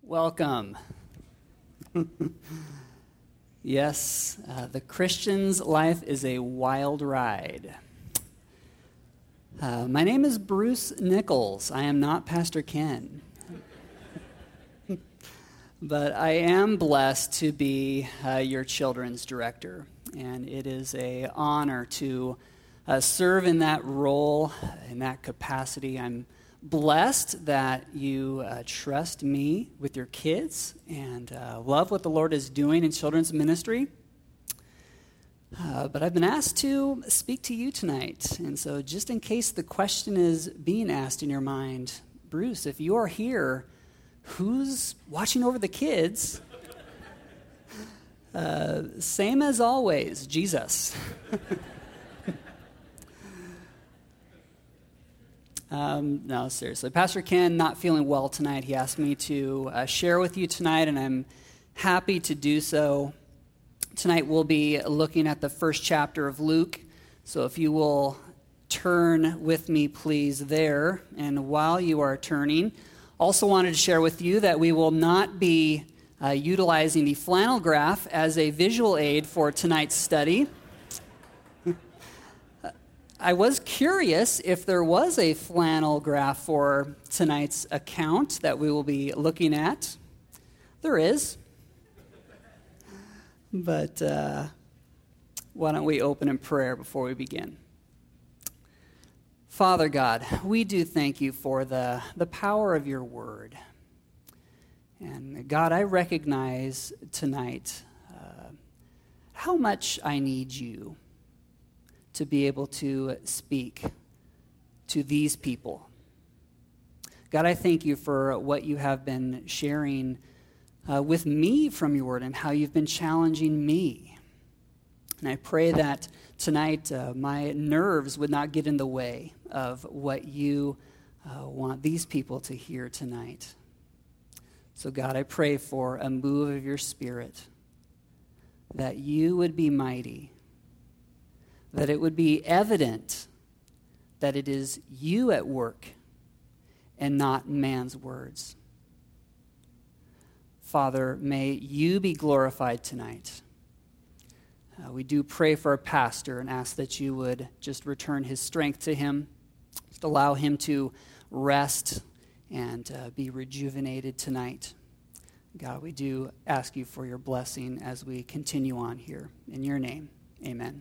Welcome. Yes, the Christian's life is a wild ride. My name is Bruce Nichols. I am not Pastor Ken. But I am blessed to be your children's director, and it is an honor to serve in that role, in that capacity. I'm blessed that you trust me with your kids and love what the Lord is doing in children's ministry. But I've been asked to speak to you tonight, and so just in case the question is being asked in your mind, Bruce, if you are here, who's watching over the kids? Same as always, Jesus. No, seriously. Pastor Ken, not feeling well tonight. He asked me to share with you tonight, and I'm happy to do so. Tonight we'll be looking at the first chapter of Luke. So if you will turn with me, please, there. And while you are turning, also wanted to share with you that we will not be utilizing the flannel graph as a visual aid for tonight's study. I was curious if there was a flannel graph for tonight's account that we will be looking at. There is. But why don't we open in prayer before we begin? Father God, we do thank you for the power of your word. And God, I recognize tonight how much I need you to be able to speak to these people. God, I thank you for what you have been sharing with me from your word and how you've been challenging me. And I pray that tonight my nerves would not get in the way of what you want these people to hear tonight. So God, I pray for a move of your Spirit, that you would be mighty, that it would be evident that it is you at work and not man's words. Father, may you be glorified tonight. We do pray for our pastor and ask that you would just return his strength to him, just allow him to rest and be rejuvenated tonight. God, we do ask you for your blessing as we continue on here. In your name, amen.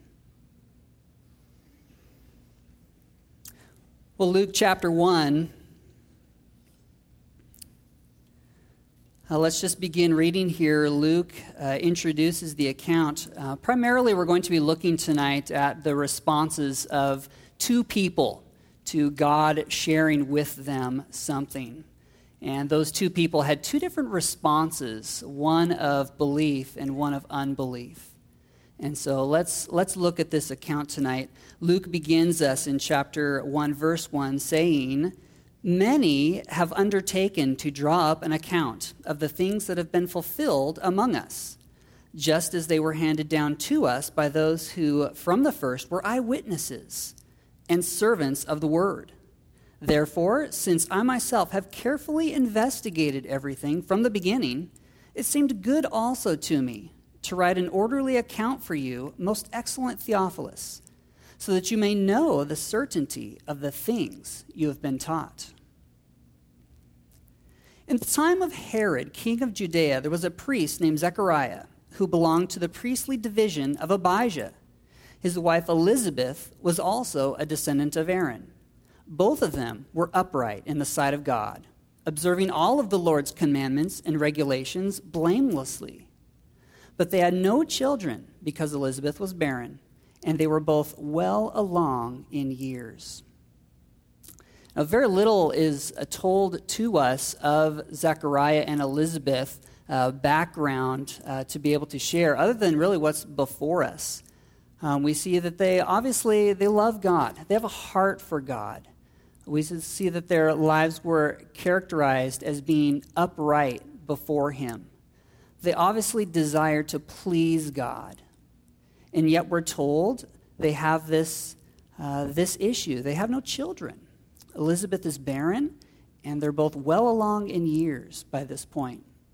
Well, Luke chapter 1, let's just begin reading here. Luke introduces the account. Primarily, we're going to be looking tonight at the responses of two people to God sharing with them something. And those two people had two different responses, one of belief and one of unbelief. And so let's look at this account tonight. Luke begins us in chapter 1, verse 1, saying, "Many have undertaken to draw up an account of the things that have been fulfilled among us, just as they were handed down to us by those who from the first were eyewitnesses and servants of the word. Therefore, since I myself have carefully investigated everything from the beginning, it seemed good also to me to write an orderly account for you, most excellent Theophilus, so that you may know the certainty of the things you have been taught. In the time of Herod, king of Judea, there was a priest named Zechariah who belonged to the priestly division of Abijah. His wife Elizabeth was also a descendant of Aaron. Both of them were upright in the sight of God, observing all of the Lord's commandments and regulations blamelessly. But they had no children because Elizabeth was barren, and they were both well along in years." Now, very little is told to us of Zechariah and Elizabeth background to be able to share, other than really what's before us. We see that they love God. They have a heart for God. We see that their lives were characterized as being upright before him. They obviously desire to please God. And yet we're told they have this issue. They have no children. Elizabeth is barren, and they're both well along in years by this point.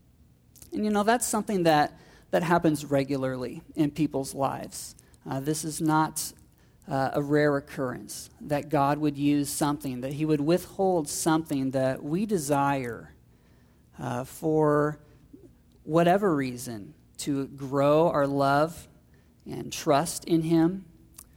And that's something that happens regularly in people's lives. This is not a rare occurrence, that God would use something, that he would withhold something that we desire for whatever reason, to grow our love and trust in him,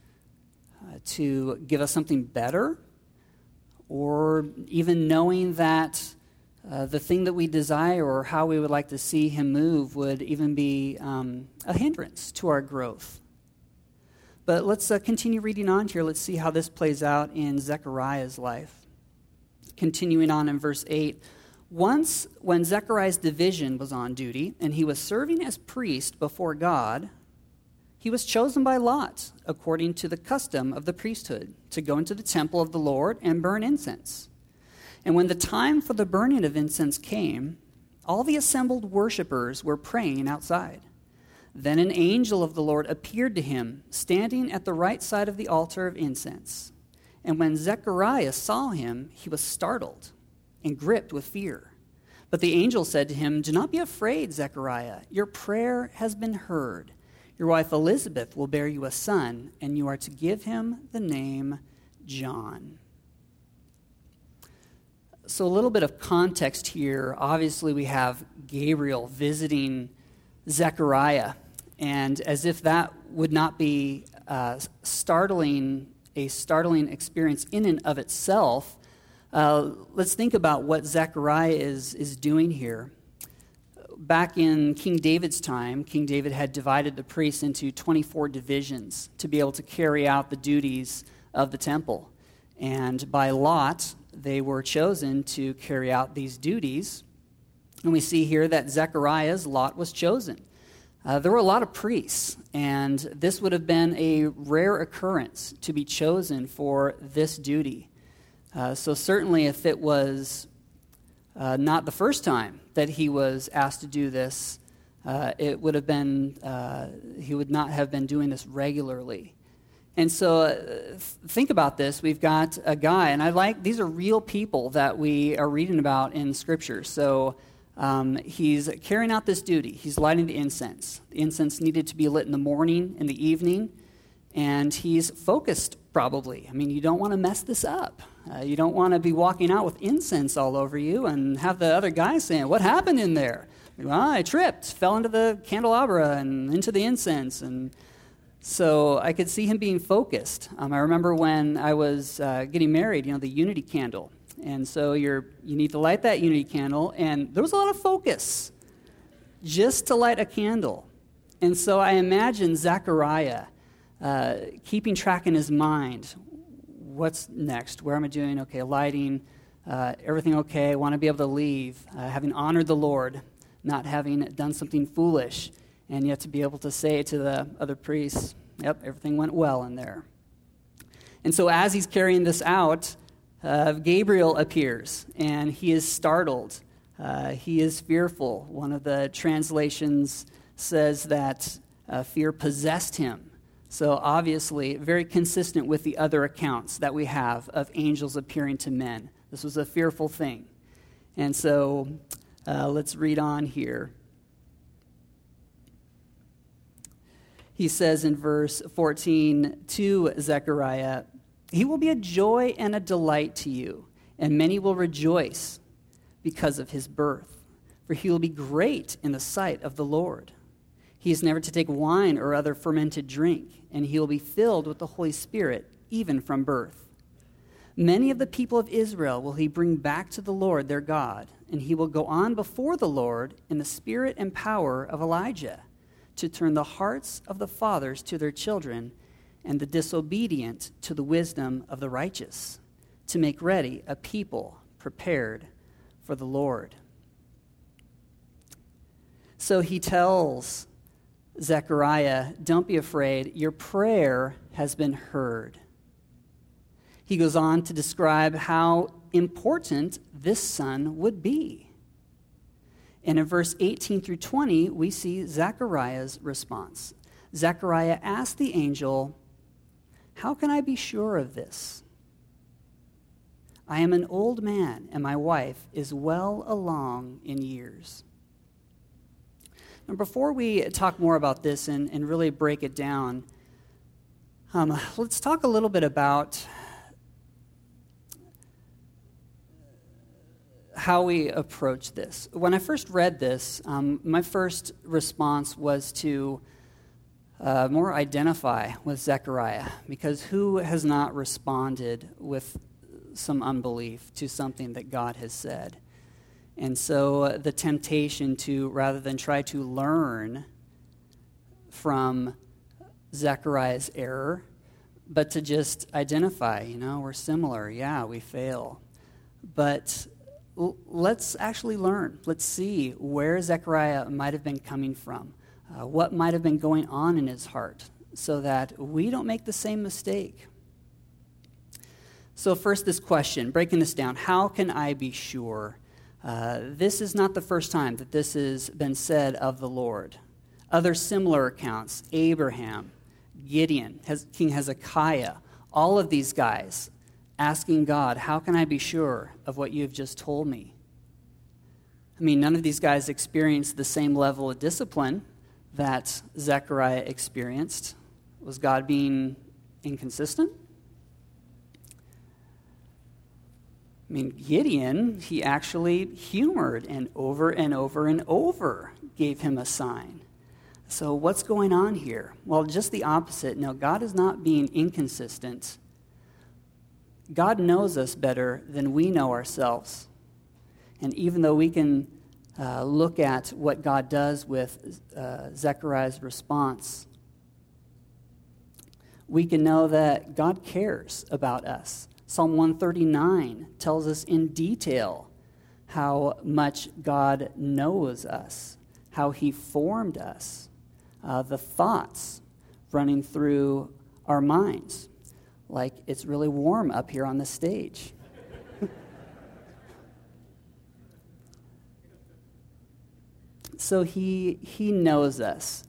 to give us something better, or even knowing that the thing that we desire or how we would like to see him move would even be a hindrance to our growth. But let's continue reading on here. Let's see how this plays out in Zechariah's life. Continuing on in verse 8. Once, when Zechariah's division was on duty, and he was serving as priest before God, he was chosen by lot, according to the custom of the priesthood, to go into the temple of the Lord and burn incense. And when the time for the burning of incense came, all the assembled worshipers were praying outside. Then an angel of the Lord appeared to him, standing at the right side of the altar of incense. And when Zechariah saw him, he was startled and gripped with fear. But the angel said to him, "Do not be afraid, Zechariah. Your prayer has been heard. Your wife Elizabeth will bear you a son, and you are to give him the name John." So a little bit of context here. Obviously, we have Gabriel visiting Zechariah. And as if that would not be a startling experience in and of itself, let's think about what Zechariah is doing here. Back in King David's time, King David had divided the priests into 24 divisions to be able to carry out the duties of the temple. And by lot, they were chosen to carry out these duties. And we see here that Zechariah's lot was chosen. There were a lot of priests, and this would have been a rare occurrence to be chosen for this duty. So certainly if it was not the first time that he was asked to do this, it would have been, he would not have been doing this regularly. And so think about this. We've got a guy, and these are real people that we are reading about in Scripture. So he's carrying out this duty. He's lighting the incense. The incense needed to be lit in the morning and the evening, and he's focused probably. I mean, you don't want to mess this up. You don't want to be walking out with incense all over you and have the other guy saying, "What happened in there?" "Well, I tripped, fell into the candelabra and into the incense." And so I could see him being focused. I remember when I was getting married, the unity candle. And so you need to light that unity candle, and there was a lot of focus just to light a candle. And so I imagine Zechariah keeping track in his mind. What's next? Where am I doing? Okay, lighting, everything okay. I want to be able to leave, having honored the Lord, not having done something foolish, and yet to be able to say to the other priests, "Yep, everything went well in there." And so as he's carrying this out, Gabriel appears, and he is startled. He is fearful. One of the translations says that fear possessed him. So obviously, very consistent with the other accounts that we have of angels appearing to men. This was a fearful thing. And so let's read on here. He says in verse 14 to Zechariah, "He will be a joy and a delight to you, and many will rejoice because of his birth. For he will be great in the sight of the Lord. He is never to take wine or other fermented drink, and he will be filled with the Holy Spirit even from birth. Many of the people of Israel will he bring back to the Lord their God, and he will go on before the Lord in the spirit and power of Elijah, to turn the hearts of the fathers to their children, and the disobedient to the wisdom of the righteous, to make ready a people prepared for the Lord." So he tells Zechariah, "Don't be afraid, your prayer has been heard." He goes on to describe how important this son would be. And in verse 18 through 20, we see Zechariah's response. Zechariah asked the angel, "How can I be sure of this? I am an old man, and my wife is well along in years." And before we talk more about this and really break it down, let's talk a little bit about how we approach this. When I first read this, my first response was to more identify with Zechariah, because who has not responded with some unbelief to something that God has said? And so the temptation to, rather than try to learn from Zechariah's error, but to just identify, we're similar. Yeah, we fail. But let's actually learn. Let's see where Zechariah might have been coming from, what might have been going on in his heart, so that we don't make the same mistake. So first, this question, breaking this down, how can I be sure? This is not the first time that this has been said of the Lord. Other similar accounts, Abraham, Gideon, King Hezekiah, all of these guys asking God, how can I be sure of what you've just told me? I mean, none of these guys experienced the same level of discipline that Zechariah experienced. Was God being inconsistent? I mean, Gideon, he actually humored and over gave him a sign. So what's going on here? Well, just the opposite. No, God is not being inconsistent. God knows us better than we know ourselves. And even though we can look at what God does with Zechariah's response, we can know that God cares about us. Psalm 139 tells us in detail how much God knows us, how he formed us, the thoughts running through our minds. Like it's really warm up here on the stage. So he knows us.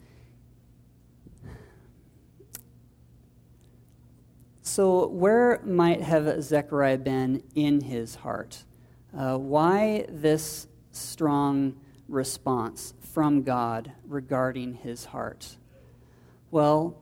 So where might have Zechariah been in his heart? Why this strong response from God regarding his heart? Well,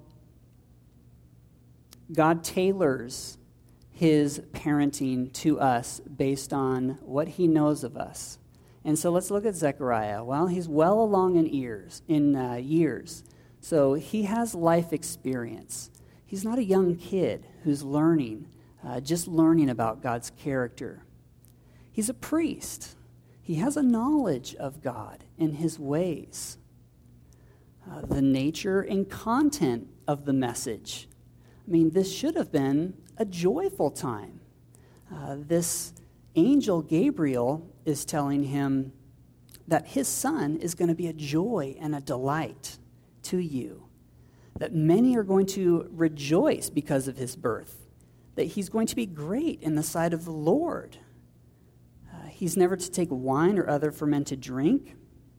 God tailors his parenting to us based on what he knows of us. And so let's look at Zechariah. Well, he's well along in years. So he has life experience. He's not a young kid who's just learning about God's character. He's a priest. He has a knowledge of God and his ways. The nature and content of the message. I mean, this should have been a joyful time. This angel Gabriel is telling him that his son is going to be a joy and a delight to you, that many are going to rejoice because of his birth, that he's going to be great in the sight of the Lord. He's never to take wine or other fermented drink.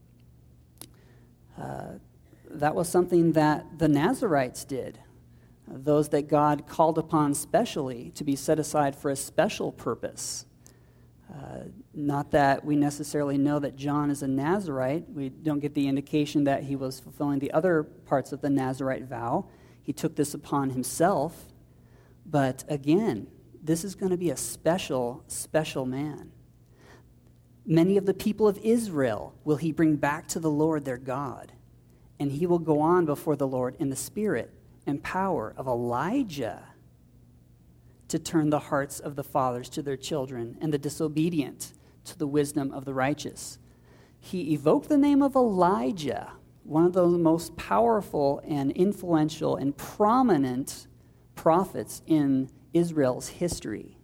That was something that the Nazarites did, those that God called upon specially to be set aside for a special purpose. Not that we necessarily know that John is a Nazarite. We don't get the indication that he was fulfilling the other parts of the Nazarite vow. He took this upon himself. But again, this is going to be a special, special man. Many of the people of Israel will he bring back to the Lord their God. And he will go on before the Lord in the spirit and power of Elijah to turn the hearts of the fathers to their children and the disobedient to the wisdom of the righteous. He evoked the name of Elijah, one of the most powerful and influential and prominent prophets in Israel's history.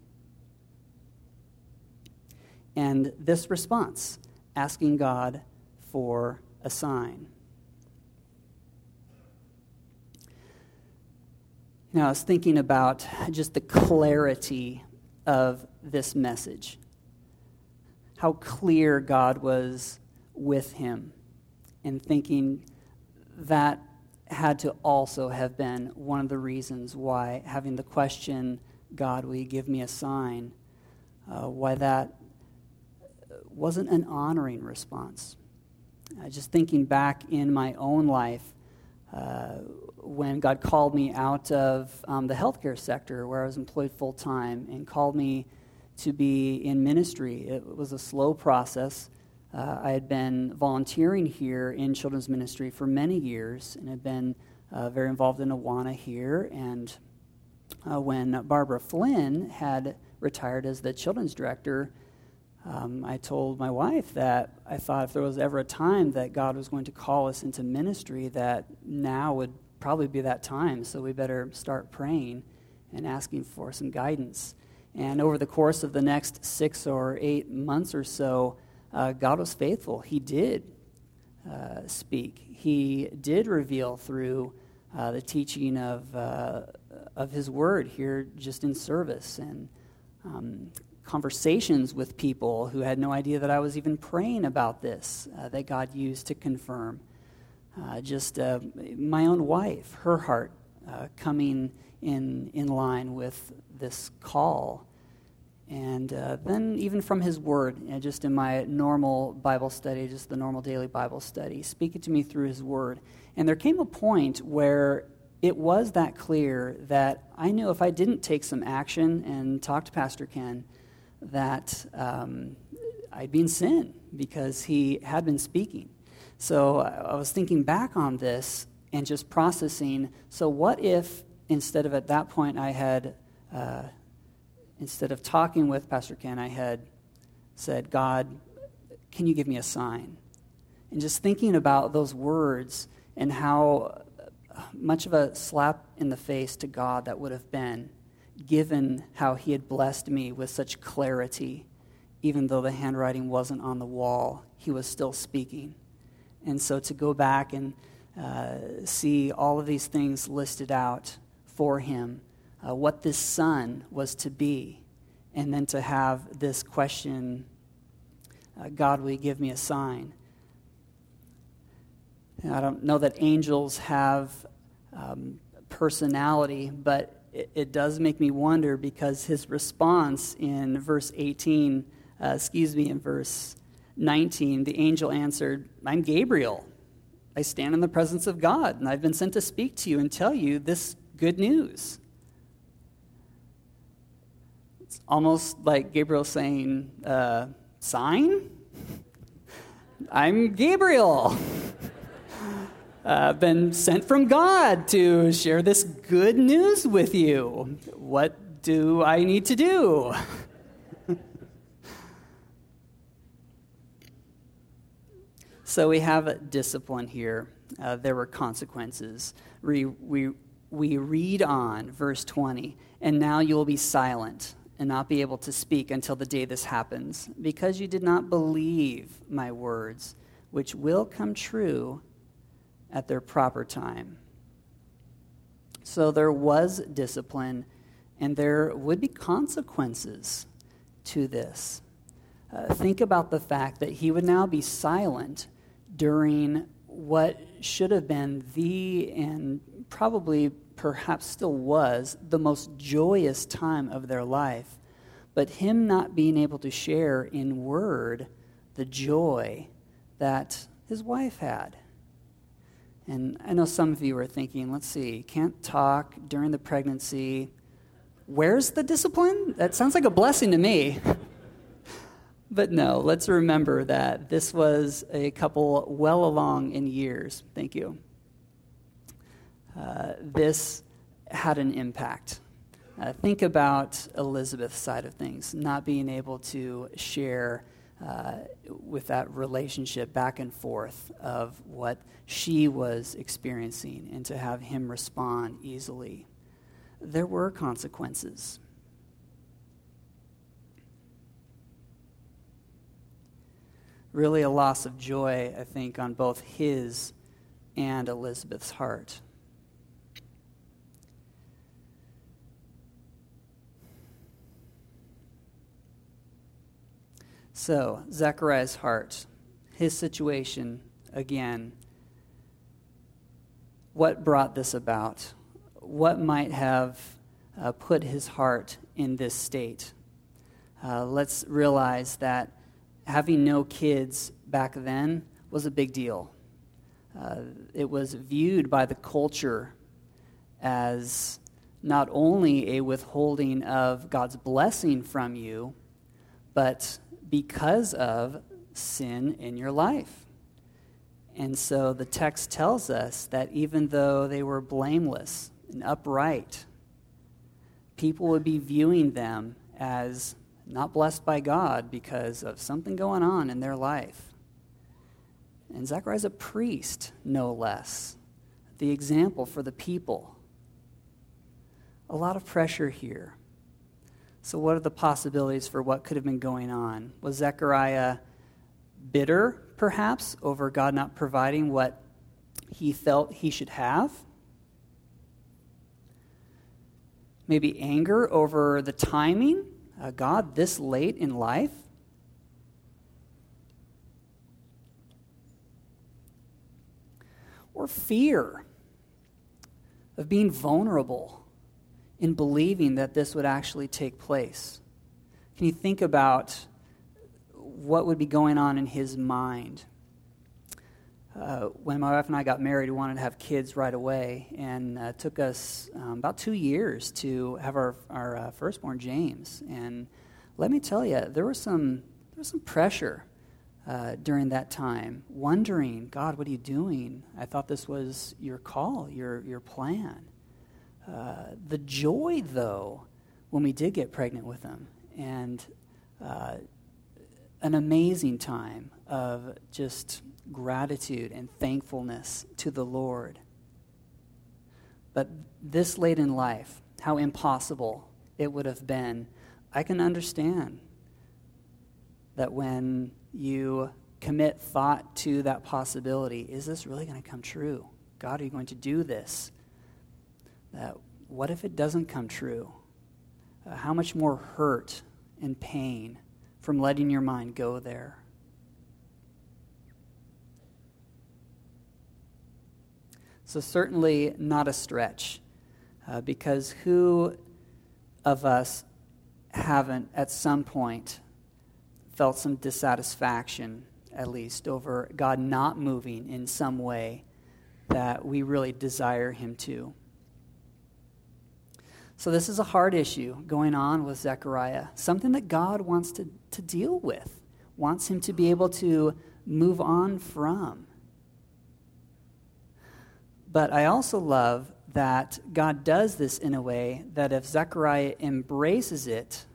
And this response, asking God for a sign. Now, I was thinking about just the clarity of this message, how clear God was with him, and thinking that had to also have been one of the reasons why having the question, God, will you give me a sign, why that wasn't an honoring response. Just thinking back in my own life, when God called me out of the healthcare sector where I was employed full-time and called me to be in ministry. It was a slow process. I had been volunteering here in children's ministry for many years and had been very involved in Awana here. And when Barbara Flynn had retired as the children's director, I told my wife that I thought if there was ever a time that God was going to call us into ministry, that now would probably be that time. So we better start praying and asking for some guidance. And over the course of the next 6 or 8 months or so, God was faithful. He did speak. He did reveal through the teaching of His Word here just in service, and conversations with people who had no idea that I was even praying about this, that God used to confirm. Just my own wife, her heart coming in line with this call. And then even from His Word, just in my normal Bible study, just the normal daily Bible study, speaking to me through His Word. And there came a point where it was that clear that I knew if I didn't take some action and talk to Pastor Ken, that I'd be in sin because he had been speaking. So I was thinking back on this and just processing, so what if instead of at that point I had, instead of talking with Pastor Ken, I had said, God, can you give me a sign? And just thinking about those words and how much of a slap in the face to God that would have been, given how He had blessed me with such clarity, even though the handwriting wasn't on the wall, He was still speaking. And so to go back and see all of these things listed out for Him, what this son was to be, and then to have this question, God, will you give me a sign? And I don't know that angels have personality, but it does make me wonder, because his response in verse 18, in verse 19, the angel answered, I'm Gabriel. I stand in the presence of God, and I've been sent to speak to you and tell you this good news. It's almost like Gabriel saying, sign? I'm Gabriel. Been sent from God to share this good news with you. What do I need to do? So we have discipline here. There were consequences. We read on verse 20, and now you will be silent and not be able to speak until the day this happens, because you did not believe my words, which will come true at their proper time. So there was discipline, and there would be consequences to this. Think about the fact that he would now be silent during what should have been and probably perhaps still was the most joyous time of their life, but him not being able to share in word the joy that his wife had. And I know some of you are thinking, let's see, can't talk during the pregnancy. Where's the discipline? That sounds like a blessing to me. But no, let's remember that this was a couple well along in years. Thank you. This had an impact. Think about Elizabeth's side of things, not being able to share with that relationship back and forth of what she was experiencing, and to have him respond easily. There were consequences. Really a loss of joy, I think, on both his and Elizabeth's heart. So, Zechariah's heart, his situation, again, what brought this about? What might have put his heart in this state? Let's realize that having no kids back then was a big deal. It was viewed by the culture as not only a withholding of God's blessing from you, but because of sin in your life. And so the text tells us that even though they were blameless and upright, people would be viewing them as not blessed by God because of something going on in their life. And Zechariah's a priest, no less, the example for the people. A lot of pressure here. So what are the possibilities for what could have been going on? Was Zechariah bitter, perhaps, over God not providing what he felt he should have? Maybe anger over the timing? God this late in life? Or fear of being vulnerable in believing that this would actually take place? Can you think about what would be going on in his mind? When my wife and I got married, we wanted to have kids right away, and it took us about 2 years to have our firstborn, James. And let me tell you, there was some pressure during that time, wondering, God, what are you doing? I thought this was your call, your plan. The joy, though, when we did get pregnant with him, and an amazing time of just gratitude and thankfulness to the Lord. But this late in life, how impossible it would have been, I can understand that when you commit thought to that possibility, is this really going to come true? God, are you going to do this? What if it doesn't come true? How much more hurt and pain from letting your mind go there? So certainly not a stretch, because who of us haven't at some point felt some dissatisfaction, at least, over God not moving in some way that we really desire him to? So this is a hard issue going on with Zechariah, something that God wants to deal with, wants him to be able to move on from. But I also love that God does this in a way that if Zechariah embraces it,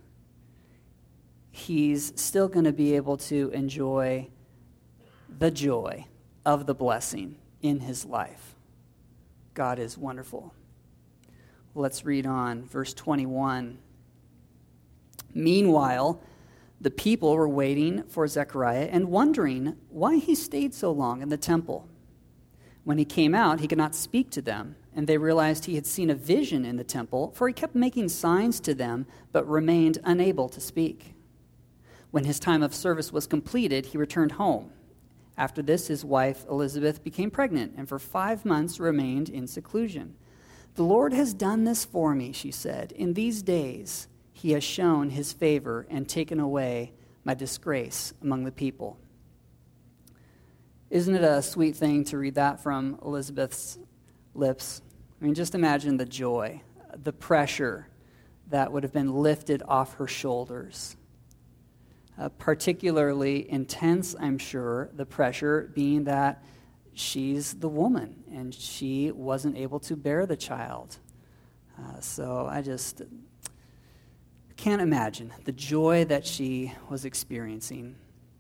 he's still going to be able to enjoy the joy of the blessing in his life. God is wonderful. Let's read on, verse 21. Meanwhile, the people were waiting for Zechariah and wondering why he stayed so long in the temple. When he came out, he could not speak to them, and they realized he had seen a vision in the temple, for he kept making signs to them, but remained unable to speak. When his time of service was completed, he returned home. After this, his wife Elizabeth became pregnant, and for 5 months remained in seclusion. "The Lord has done this for me," she said. "In these days he has shown his favor and taken away my disgrace among the people." Isn't it a sweet thing to read that from Elizabeth's lips? I mean, just imagine the joy, the pressure that would have been lifted off her shoulders. Particularly intense, I'm sure, the pressure being that she's the woman and she wasn't able to bear the child. So I just can't imagine the joy that she was experiencing.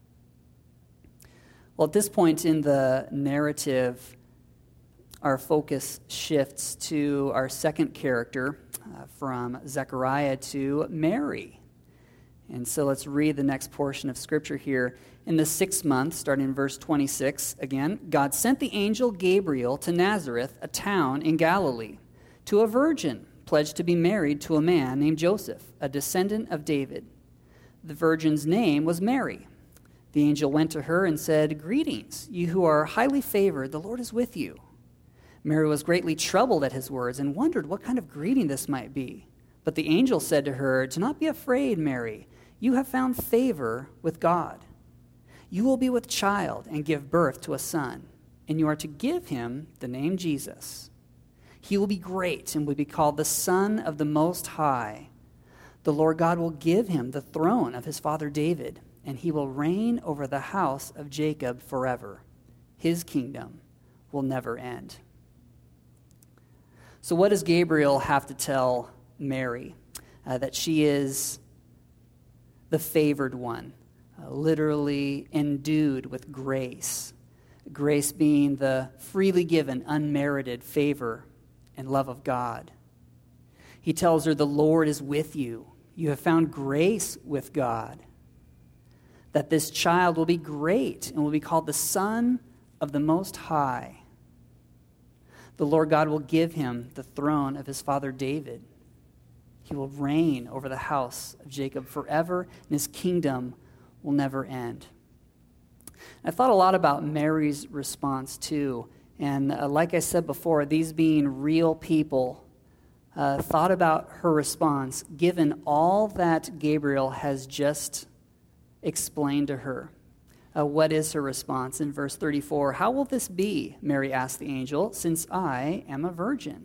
Well, at this point in the narrative, our focus shifts to our second character, from Zechariah to Mary. And so let's read the next portion of Scripture here. In the 6th month, starting in verse 26, again, God sent the angel Gabriel to Nazareth, a town in Galilee, to a virgin pledged to be married to a man named Joseph, a descendant of David. The virgin's name was Mary. The angel went to her and said, "Greetings, you who are highly favored, the Lord is with you." Mary was greatly troubled at his words and wondered what kind of greeting this might be. But the angel said to her, "Do not be afraid, Mary. You have found favor with God. You will be with child and give birth to a son, and you are to give him the name Jesus. He will be great and will be called the Son of the Most High. The Lord God will give him the throne of his father David, and he will reign over the house of Jacob forever. His kingdom will never end. So what does Gabriel have to tell Mary? That she is the favored one, literally endued with grace. Grace being the freely given, unmerited favor and love of God. He tells her, the Lord is with you. You have found grace with God. That this child will be great and will be called the Son of the Most High. The Lord God will give him the throne of his father David. He will reign over the house of Jacob forever, and his kingdom will never end. I thought a lot about Mary's response too, and like I said before, these being real people, thought about her response given all that Gabriel has just explained to her. What is her response? In verse 34, "How will this be?" Mary asked the angel, "since I am a virgin."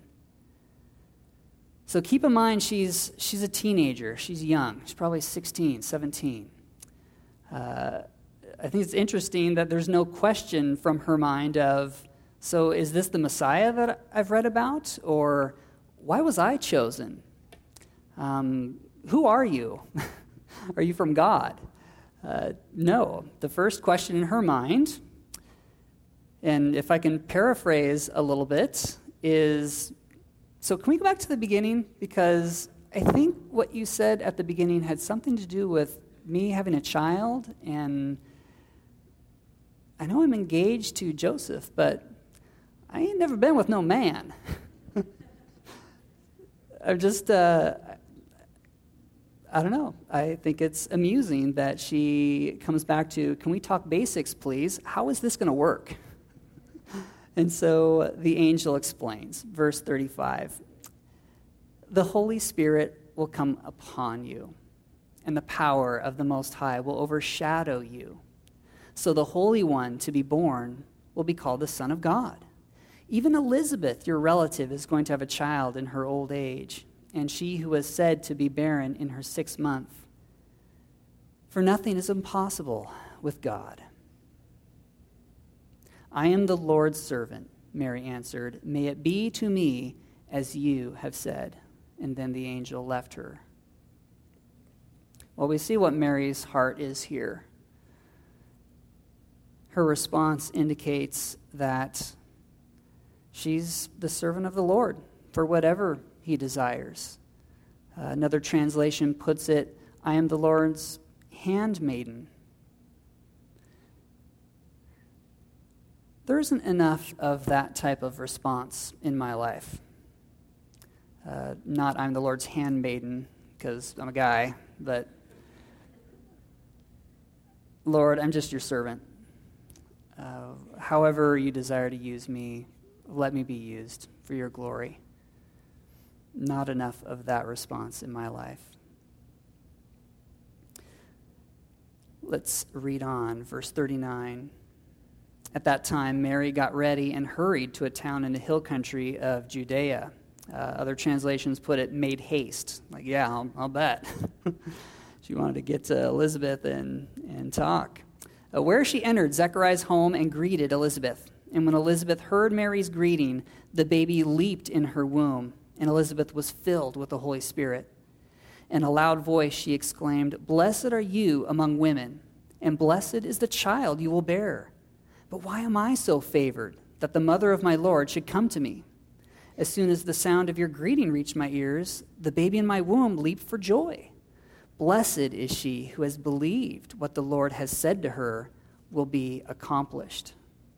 So keep in mind, she's a teenager. She's young. She's probably 16, 17. I think it's interesting that there's no question from her mind of, so is this the Messiah that I've read about? Or why was I chosen? Who are you? Are you from God? No. The first question in her mind, and if I can paraphrase a little bit, is, so can we go back to the beginning? Because I think what you said at the beginning had something to do with me having a child, and I know I'm engaged to Joseph, but I ain't never been with no man. I'm just, I don't know. I think it's amusing that she comes back to, can we talk basics, please? How is this going to work? And so the angel explains, verse 35, "The Holy Spirit will come upon you, and the power of the Most High will overshadow you. So the Holy One to be born will be called the Son of God. Even Elizabeth, your relative, is going to have a child in her old age, and she who was said to be barren in her 6th month. For nothing is impossible with God." "I am the Lord's servant," Mary answered. "May it be to me as you have said." And then the angel left her. Well, we see what Mary's heart is here. Her response indicates that she's the servant of the Lord for whatever he desires. Another translation puts it, "I am the Lord's handmaiden." There isn't enough of that type of response in my life. Not "I'm the Lord's handmaiden," because I'm a guy, but "Lord, I'm just your servant. However you desire to use me, let me be used for your glory." Not enough of that response in my life. Let's read on, verse 39. "At that time, Mary got ready and hurried to a town in the hill country of Judea." Other translations put it, "made haste." Like, yeah, I'll bet. She wanted to get to Elizabeth and talk. Where she entered Zechariah's home and greeted Elizabeth. And when Elizabeth heard Mary's greeting, the baby leaped in her womb, and Elizabeth was filled with the Holy Spirit. In a loud voice she exclaimed, "Blessed are you among women, and blessed is the child you will bear. But why am I so favored that the mother of my Lord should come to me? As soon as the sound of your greeting reached my ears, the baby in my womb leaped for joy. Blessed is she who has believed what the Lord has said to her will be accomplished."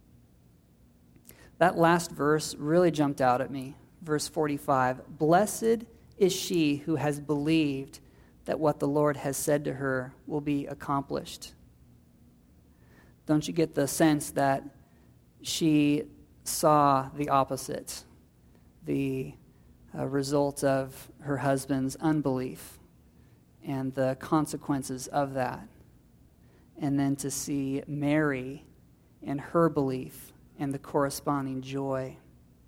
That last verse really jumped out at me. Verse 45, "Blessed is she who has believed that what the Lord has said to her will be accomplished." Don't you get the sense that she saw the opposite, the result of her husband's unbelief and the consequences of that? and then to see Mary and her belief and the corresponding joy.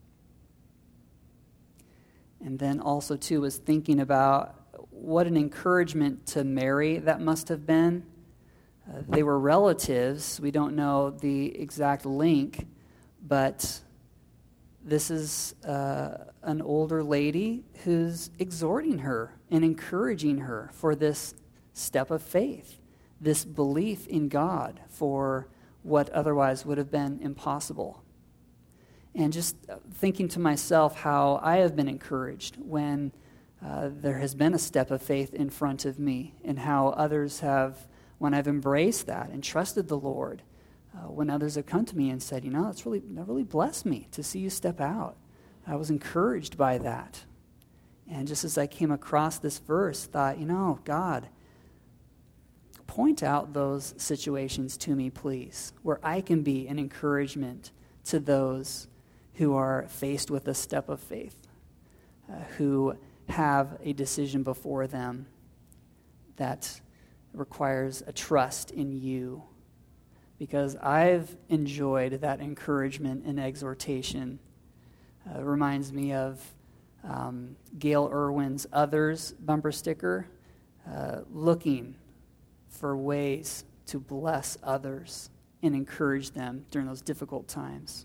And then also, too, was thinking about what an encouragement to Mary that must have been. They were relatives. We don't know the exact link, but this is an older lady who's exhorting her and encouraging her for this step of faith, this belief in God for what otherwise would have been impossible. And just thinking to myself how I have been encouraged when there has been a step of faith in front of me, and how others have, when I've embraced that and trusted the Lord, when others have come to me and said, that really blessed me to see you step out. I was encouraged by that. And just as I came across this verse, thought, God, point out those situations to me, please, where I can be an encouragement to those who are faced with a step of faith, who have a decision before them that requires a trust in you. Because I've enjoyed that encouragement and exhortation. It reminds me of Gail Irwin's Others bumper sticker, looking for ways to bless others and encourage them during those difficult times.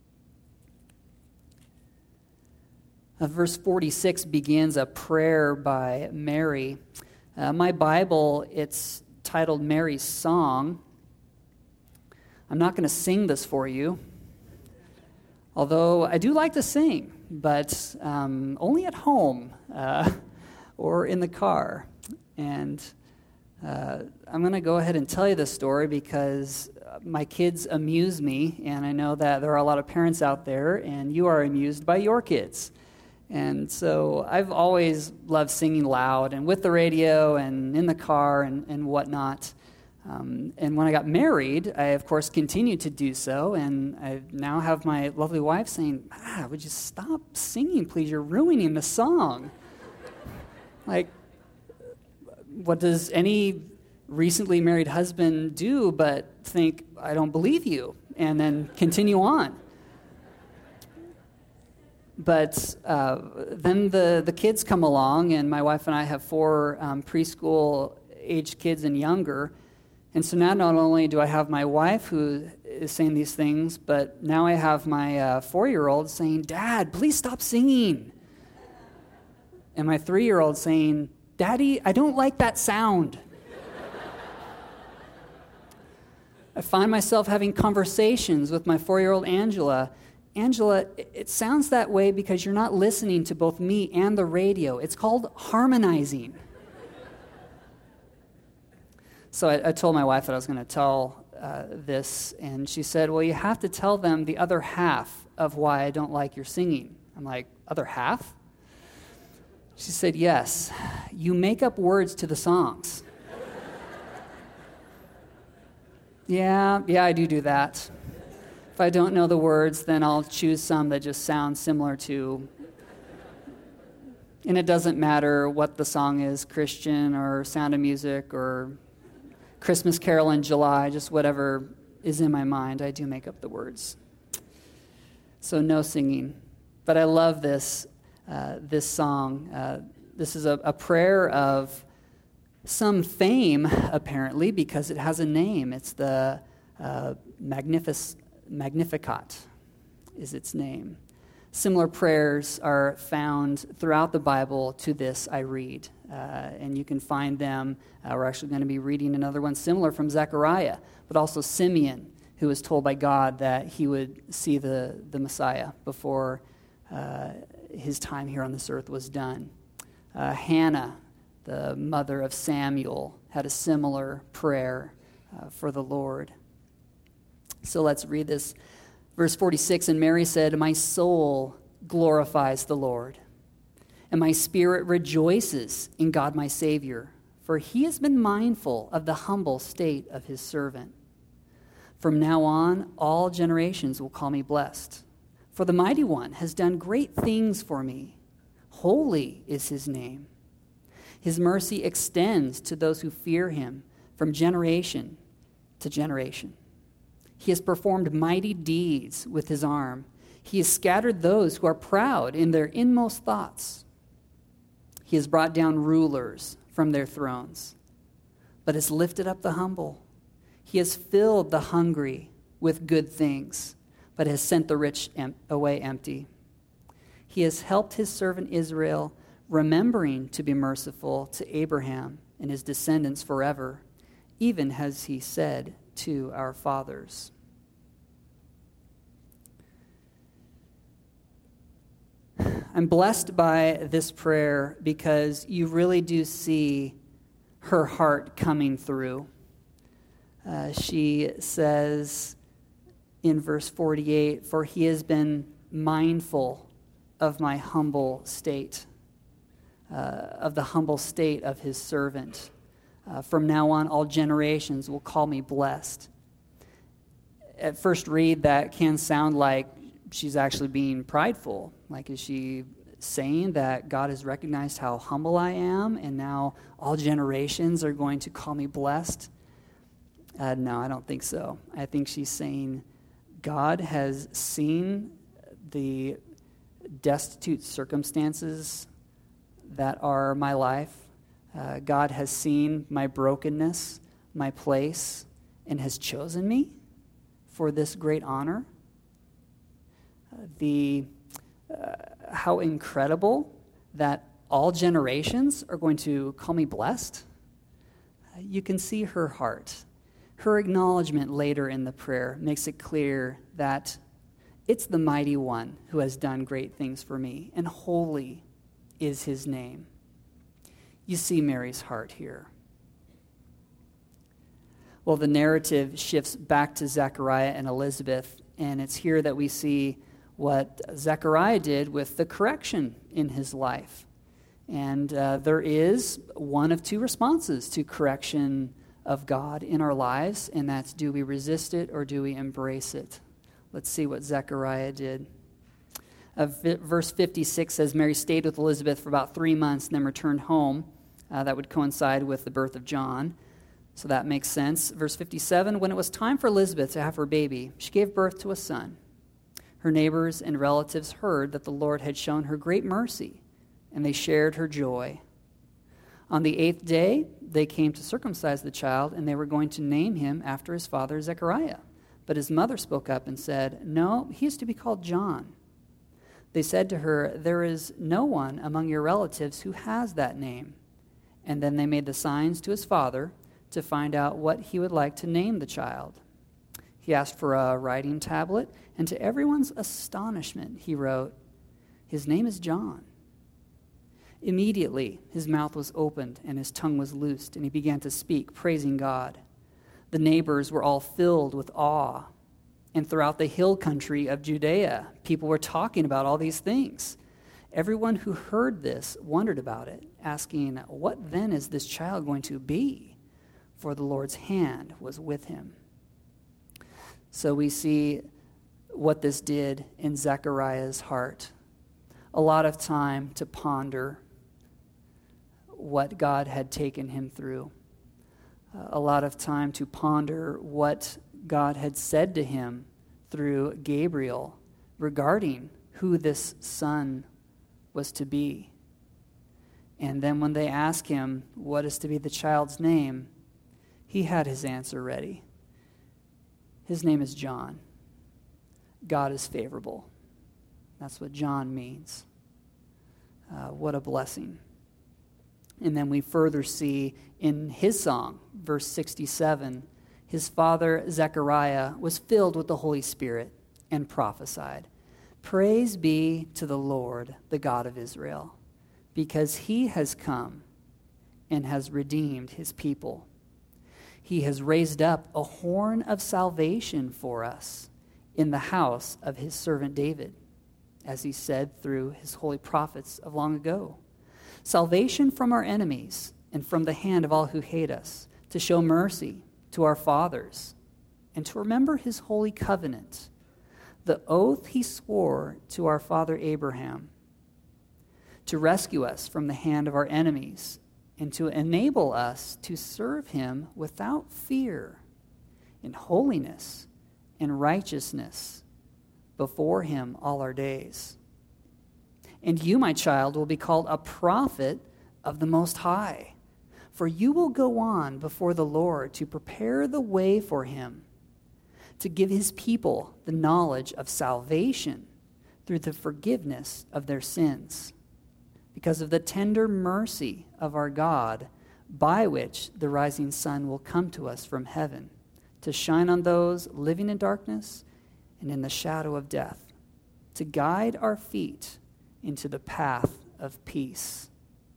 Verse 46 begins a prayer by Mary. My Bible, it's titled Mary's Song. I'm not going to sing this for you, although I do like to sing, but only at home or in the car. And I'm going to go ahead and tell you this story because my kids amuse me, and I know that there are a lot of parents out there, and you are amused by your kids. And so I've always loved singing loud and with the radio and in the car and whatnot. And when I got married, I, of course, continued to do so. And I now have my lovely wife saying, would you stop singing, please? You're ruining the song. Like, what does any recently married husband do but think, I don't believe you, and then continue on? But then the kids come along, and my wife and I have 4 preschool-aged kids and younger. And so now not only do I have my wife who is saying these things, but now I have my 4-year-old saying, Dad, please stop singing. And my 3-year-old saying, Daddy, I don't like that sound. I find myself having conversations with my 4-year-old Angela. Angela, it sounds that way because you're not listening to both me and the radio. It's called harmonizing. So I told my wife that I was going to tell this, and she said, well, you have to tell them the other half of why I don't like your singing. I'm like, other half? She said, yes, you make up words to the songs. Yeah, I do that. If I don't know the words, then I'll choose some that just sound similar to, and it doesn't matter what the song is, Christian or Sound of Music or Christmas Carol in July, just whatever is in my mind, I do make up the words. So no singing. But I love this song. This is a prayer of some fame, apparently, because it has a name. It's the Magnificat is its name. Similar prayers are found throughout the Bible to this I read, and you can find them. We're actually going to be reading another one similar from Zechariah, but also Simeon, who was told by God that he would see the Messiah before his time here on this earth was done. Hannah, the mother of Samuel, had a similar prayer for the Lord. So let's read this. Verse 46, and Mary said, my soul glorifies the Lord, and my spirit rejoices in God my Savior, for he has been mindful of the humble state of his servant. From now on, all generations will call me blessed, for the Mighty One has done great things for me. Holy is his name. His mercy extends to those who fear him from generation to generation. He has performed mighty deeds with his arm. He has scattered those who are proud in their inmost thoughts. He has brought down rulers from their thrones, but has lifted up the humble. He has filled the hungry with good things, but has sent the rich away empty. He has helped his servant Israel, remembering to be merciful to Abraham and his descendants forever, even as he said to our fathers. I'm blessed by this prayer because you really do see her heart coming through. She says in verse 48, "For he has been mindful of my humble state," of the humble state of his servant. From now on, all generations will call me blessed. At first read, that can sound like she's actually being prideful. Like, is she saying that God has recognized how humble I am, and now all generations are going to call me blessed? No, I don't think so. I think she's saying God has seen the destitute circumstances that are my life. God has seen my brokenness, my place, and has chosen me for this great honor. How incredible that all generations are going to call me blessed. You can see her heart. Her acknowledgement later in the prayer makes it clear that it's the mighty one who has done great things for me, and holy is his name. You see Mary's heart here. Well, the narrative shifts back to Zechariah and Elizabeth, and it's here that we see what Zechariah did with the correction in his life. And there is one of two responses to correction of God in our lives, and that's, do we resist it or do we embrace it? Let's see what Zechariah did. Verse 56 says, Mary stayed with Elizabeth for about 3 months and then returned home. That would coincide with the birth of John, so that makes sense. Verse 57, when it was time for Elizabeth to have her baby, she gave birth to a son. Her neighbors and relatives heard that the Lord had shown her great mercy, and they shared her joy. On the 8th day, they came to circumcise the child, and they were going to name him after his father Zechariah. But his mother spoke up and said, "No, he is to be called John." They said to her, "There is no one among your relatives who has that name." And then they made the signs to his father to find out what he would like to name the child. He asked for a writing tablet, and to everyone's astonishment, he wrote, "His name is John." Immediately, his mouth was opened and his tongue was loosed, and he began to speak, praising God. The neighbors were all filled with awe, and throughout the hill country of Judea, people were talking about all these things. Everyone who heard this wondered about it, asking, "What then is this child going to be?" For the Lord's hand was with him. So we see what this did in Zechariah's heart. A lot of time to ponder what God had taken him through. A lot of time to ponder what God had said to him through Gabriel regarding who this son was to be. And then when they asked him what is to be the child's name, he had his answer ready. His name is John. God is favorable. That's what John means. What a blessing. And then we further see in his song, verse 67, his father Zechariah was filled with the Holy Spirit and prophesied, "Praise be to the Lord, the God of Israel, because he has come and has redeemed his people. He has raised up a horn of salvation for us in the house of his servant David, as he said through his holy prophets of long ago. Salvation from our enemies and from the hand of all who hate us, to show mercy to our fathers and to remember his holy covenant, the oath he swore to our father Abraham, to rescue us from the hand of our enemies and to enable us to serve him without fear in holiness and righteousness before him all our days. And you, my child, will be called a prophet of the Most High, for you will go on before the Lord to prepare the way for him, to give his people the knowledge of salvation through the forgiveness of their sins, because of the tender mercy of our God, by which the rising sun will come to us from heaven, to shine on those living in darkness and in the shadow of death, to guide our feet into the path of peace.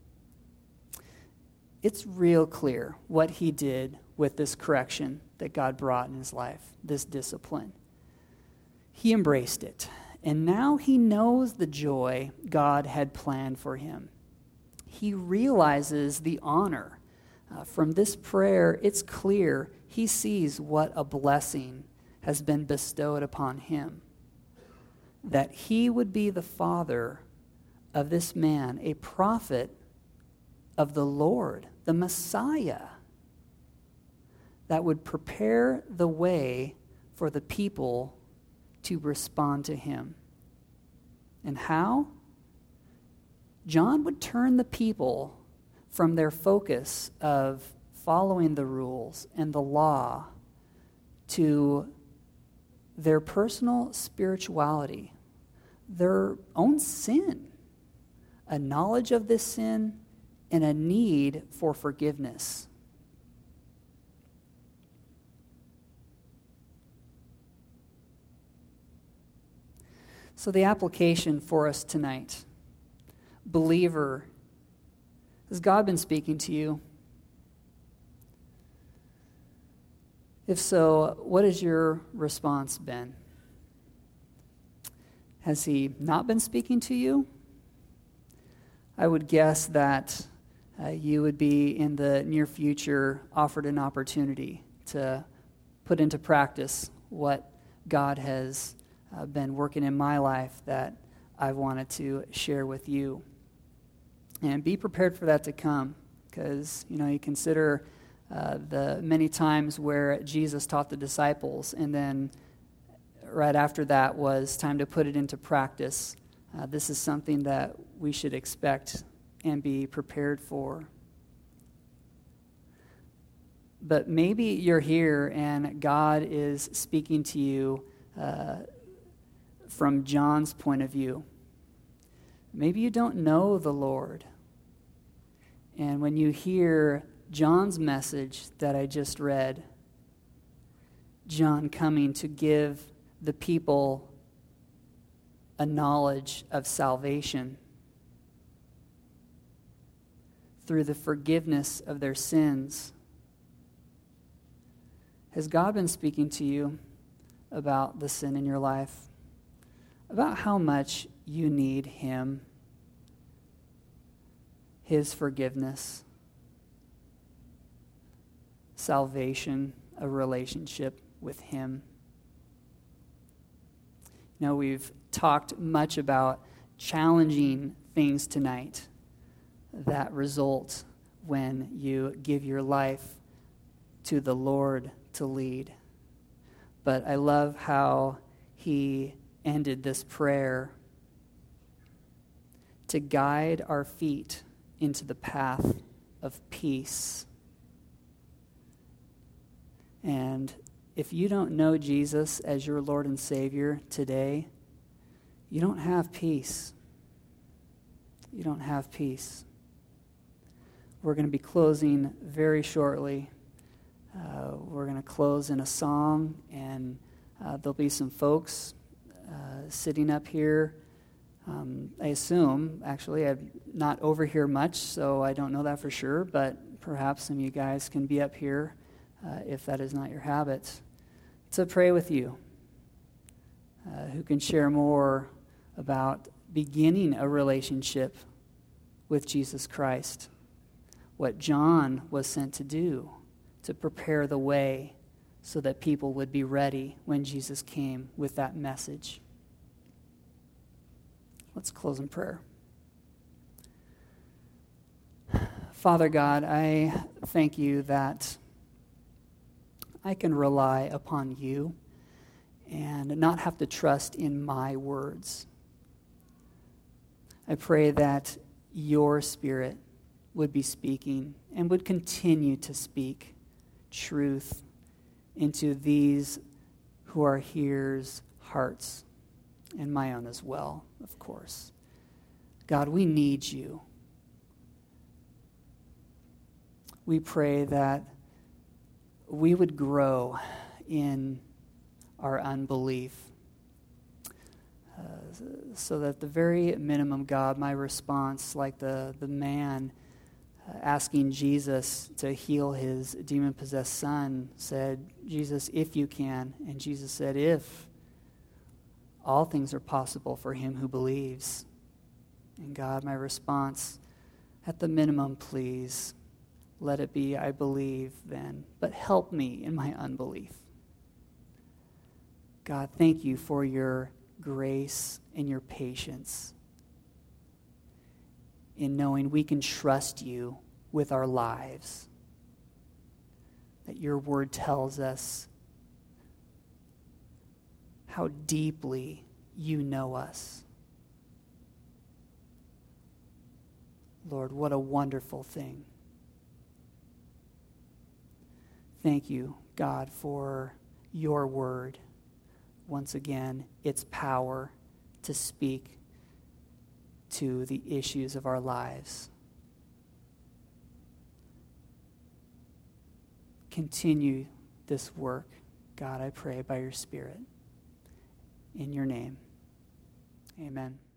It's real clear what he did with this correction that God brought in his life, this discipline. He embraced it, and now he knows the joy God had planned for him. He realizes the honor. From this prayer, it's clear he sees what a blessing has been bestowed upon him, that he would be the father of this man, a prophet of the Lord, the Messiah, that would prepare the way for the people to respond to him. And how? John would turn the people from their focus of following the rules and the law to their personal spirituality, their own sin, a knowledge of this sin, and a need for forgiveness. So the application for us tonight, believer, has God been speaking to you? If so, what has your response been? Has he not been speaking to you? I would guess that you would be in the near future offered an opportunity to put into practice what God has been working in my life that I wanted to share with you. And be prepared for that to come, because, you consider the many times where Jesus taught the disciples, and then right after that was time to put it into practice. This is something that we should expect and be prepared for. But maybe you're here and God is speaking to you from John's point of view. Maybe you don't know the Lord. And when you hear John's message that I just read, John coming to give the people a knowledge of salvation through the forgiveness of their sins. Has God been speaking to you about the sin in your life? About how much you need him, his forgiveness, salvation, a relationship with him? We've talked much about challenging things tonight that result when you give your life to the Lord to lead. But I love how he ended this prayer: to guide our feet into the path of peace. And if you don't know Jesus as your Lord and Savior today, you don't have peace. You don't have peace. We're going to be closing very shortly. We're going to close in a song, and there'll be some folks sitting up here. I assume, actually, I'm not over here much, so I don't know that for sure, but perhaps some of you guys can be up here if that is not your habit, to pray with you, who can share more about beginning a relationship with Jesus Christ, what John was sent to do, to prepare the way so that people would be ready when Jesus came with that message. Let's close in prayer. Father God, I thank you that I can rely upon you and not have to trust in my words. I pray that your Spirit would be speaking and would continue to speak truth into these who are here's hearts, and my own as well, of course. God, we need you. We pray that we would grow in our unbelief, so that the very minimum, God, my response, like the man asking Jesus to heal his demon-possessed son, said, Jesus, if you can. And Jesus said, if. All things are possible for him who believes. And God, my response, at the minimum, please, let it be, I believe then, but help me in my unbelief. God, thank you for your grace and your patience in knowing we can trust you with our lives, that your word tells us how deeply you know us. Lord, what a wonderful thing. Thank you, God, for your word. Once again, its power to speak to the issues of our lives. Continue this work, God, I pray, by your Spirit. In your name, amen.